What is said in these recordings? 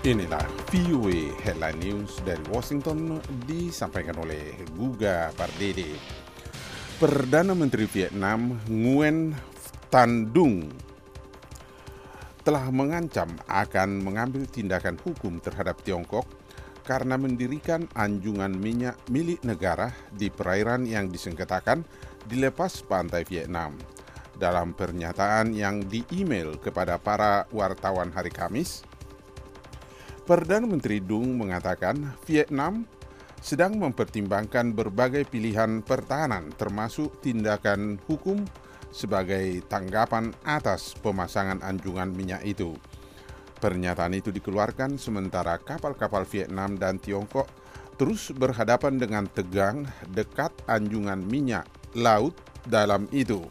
Inilah VOA Headline News dari Washington disampaikan oleh Guga Pardede. Perdana Menteri Vietnam Nguyen Thanh Dung telah mengancam akan mengambil tindakan hukum terhadap Tiongkok karena mendirikan anjungan minyak milik negara di perairan yang disengketakan di lepas pantai Vietnam. Dalam pernyataan yang di-email kepada para wartawan hari Kamis, Perdana Menteri Dung mengatakan Vietnam sedang mempertimbangkan berbagai pilihan pertahanan termasuk tindakan hukum sebagai tanggapan atas pemasangan anjungan minyak itu. Pernyataan itu dikeluarkan sementara kapal-kapal Vietnam dan Tiongkok terus berhadapan dengan tegang dekat anjungan minyak laut dalam itu.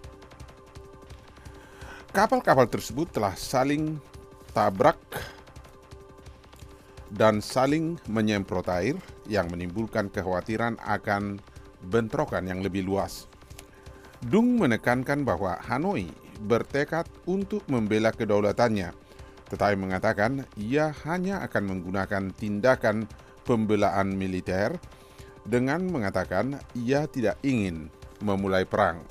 Kapal-kapal tersebut telah saling tabrak dan saling menyemprot air yang menimbulkan kekhawatiran akan bentrokan yang lebih luas. Dung menekankan bahwa Hanoi bertekad untuk membela kedaulatannya, tetapi mengatakan ia hanya akan menggunakan tindakan pembelaan militer dengan mengatakan ia tidak ingin memulai perang.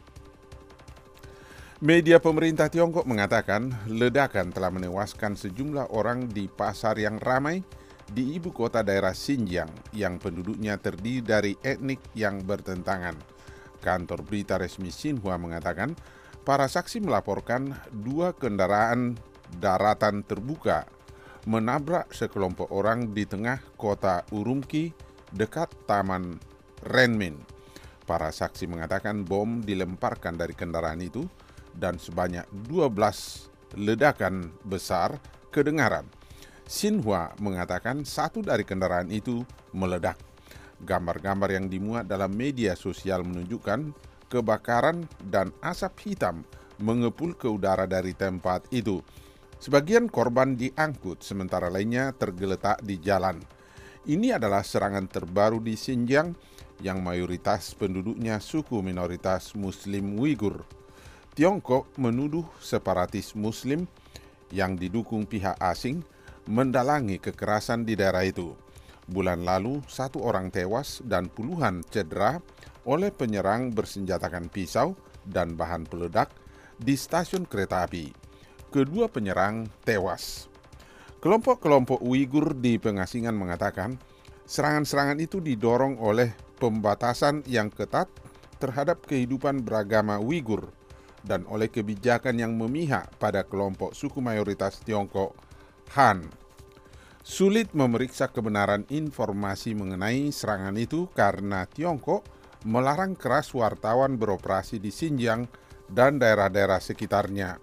Media pemerintah Tiongkok mengatakan ledakan telah menewaskan sejumlah orang di pasar yang ramai di ibu kota daerah Xinjiang yang penduduknya terdiri dari etnik yang bertentangan. Kantor berita resmi Xinhua mengatakan para saksi melaporkan 2 kendaraan daratan terbuka menabrak sekelompok orang di tengah kota Urumqi dekat Taman Renmin. Para saksi mengatakan bom dilemparkan dari kendaraan itu dan sebanyak 12 ledakan besar kedengaran. Xinhua mengatakan satu dari kendaraan itu meledak. Gambar-gambar yang dimuat dalam media sosial menunjukkan kebakaran dan asap hitam mengepul ke udara dari tempat itu. Sebagian korban diangkut, sementara lainnya tergeletak di jalan. Ini adalah serangan terbaru di Xinjiang yang mayoritas penduduknya suku minoritas Muslim Uighur. Tiongkok menuduh separatis Muslim yang didukung pihak asing mendalangi kekerasan di daerah itu. Bulan lalu, 1 orang tewas dan puluhan cedera oleh penyerang bersenjatakan pisau dan bahan peledak di stasiun kereta api. Kedua penyerang tewas. Kelompok-kelompok Uighur di pengasingan mengatakan serangan-serangan itu didorong oleh pembatasan yang ketat terhadap kehidupan beragama Uighur dan oleh kebijakan yang memihak pada kelompok suku mayoritas Tiongkok, Han. Sulit memeriksa kebenaran informasi mengenai serangan itu karena Tiongkok melarang keras wartawan beroperasi di Xinjiang dan daerah-daerah sekitarnya.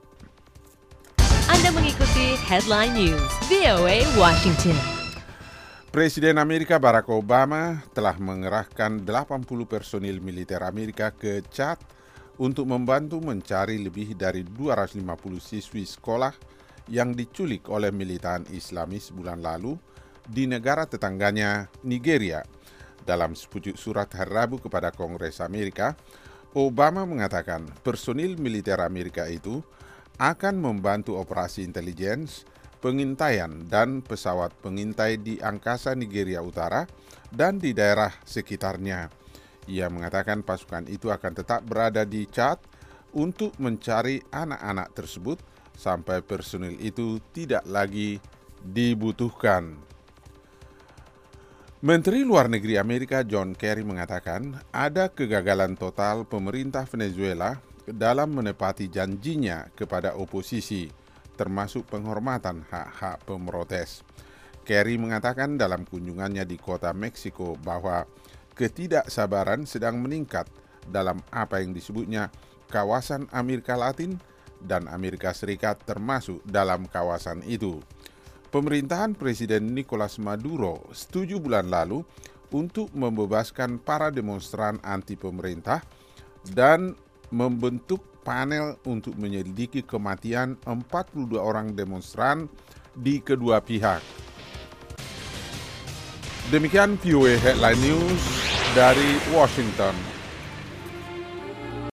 Anda mengikuti Headline News, VOA Washington. Presiden Amerika Barack Obama telah mengerahkan 80 personil militer Amerika ke Chad untuk membantu mencari lebih dari 250 siswi sekolah yang diculik oleh militan Islamis bulan lalu di negara tetangganya Nigeria. Dalam sepucuk surat hari Rabu kepada Kongres Amerika, Obama mengatakan personil militer Amerika itu akan membantu operasi intelijen, pengintaian dan pesawat pengintai di angkasa Nigeria Utara dan di daerah sekitarnya. Ia mengatakan pasukan itu akan tetap berada di Chad untuk mencari anak-anak tersebut sampai personil itu tidak lagi dibutuhkan. Menteri Luar Negeri Amerika John Kerry mengatakan ada kegagalan total pemerintah Venezuela dalam menepati janjinya kepada oposisi, termasuk penghormatan hak-hak pemrotes. Kerry mengatakan dalam kunjungannya di kota Meksiko bahwa ketidaksabaran sedang meningkat dalam apa yang disebutnya kawasan Amerika Latin dan Amerika Serikat termasuk dalam kawasan itu. Pemerintahan Presiden Nicolas Maduro setuju bulan lalu untuk membebaskan para demonstran anti pemerintah dan membentuk panel untuk menyelidiki kematian 42 orang demonstran di kedua pihak. Demikian VOA Headline News dari Washington.